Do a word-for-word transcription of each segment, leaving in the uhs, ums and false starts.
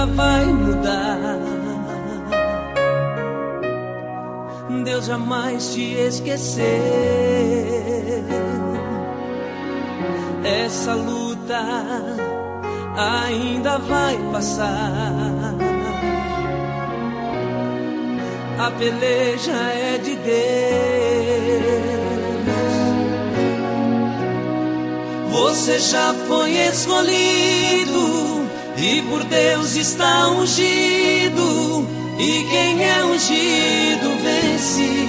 vai mudar. Deus jamais te esqueceu. Essa luta ainda vai passar. A peleja é de Deus. Você já foi escolhido e por Deus está ungido. E quem é ungido vence.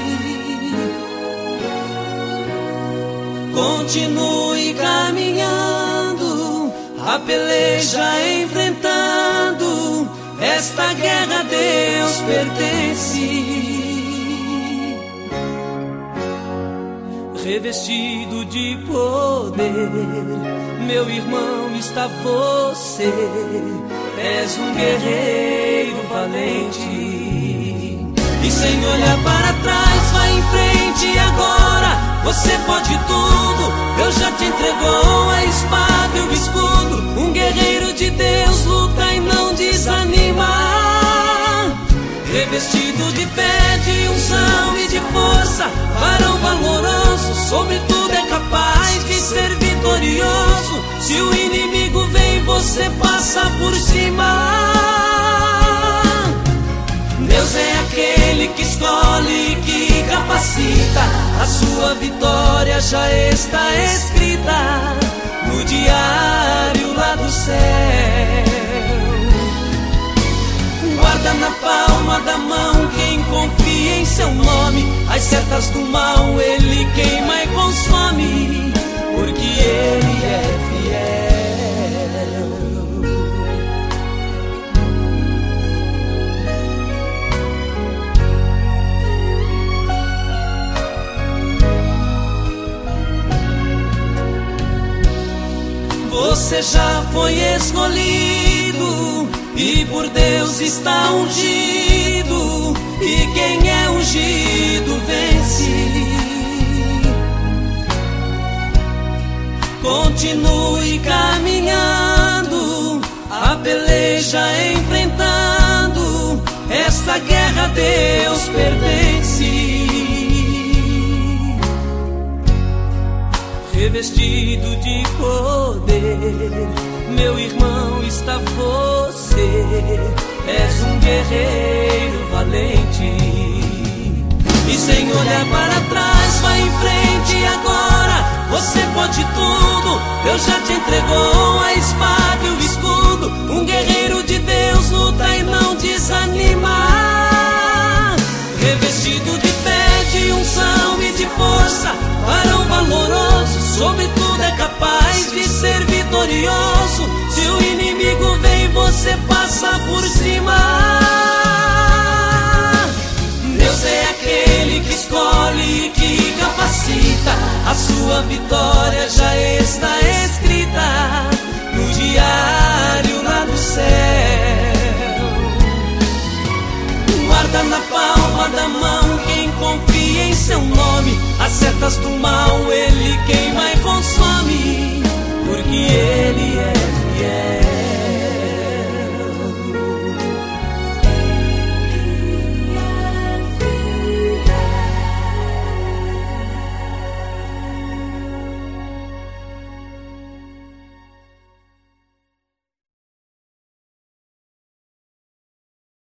Continue caminhando, a peleja enfrentando. Esta guerra a Deus pertence. Revestido de poder, meu irmão, está você. És um guerreiro valente. E sem olhar para trás, vai em frente agora. Você pode tudo, Deus já te entregou a espada e o escudo. Um guerreiro de Deus luta e não desanima. Revestido de fé, de unção e de força, varão valoroso, sobre tudo é capaz de ser vitorioso. Se o inimigo vem, você passa por cima. Deus é aquele que escolhe e que capacita. A sua vitória já está escrita no diário lá do céu. Guarda na palma da mão quem confia em seu nome. As setas do mal ele queima e consome, porque ele é fiel. Você já foi escolhido e por Deus está ungido. E quem é ungido vence. Continue caminhando, a peleja enfrentando. Esta guerra a Deus pertence. Revestido de poder, meu irmão, está você. És um guerreiro valente. E sem olhar para trás, vai em frente agora. Você pode tudo, Deus já te entregou a espada e o escudo. Um guerreiro de Deus luta e não desanima. Revestido de fé, de unção e de força, varão valoroso, sobre tudo é capaz de ser vitorioso. Se o inimigo vem, você passa por cima. Deus é aquele que escolhe e que capacita. A sua vitória já está escrita no diário lá do céu. Guarda na palma da mão quem confia em seu nome. As setas do mal ele queima